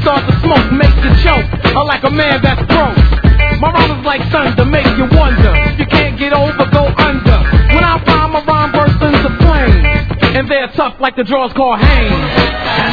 start to smoke, make you choke. I like a man that's broke. My rhyme is like thunder, make you wonder. If you can't get over, go under. When I rhyme, my rhyme bursts into flame, and they're tough like the drawers called Hanes.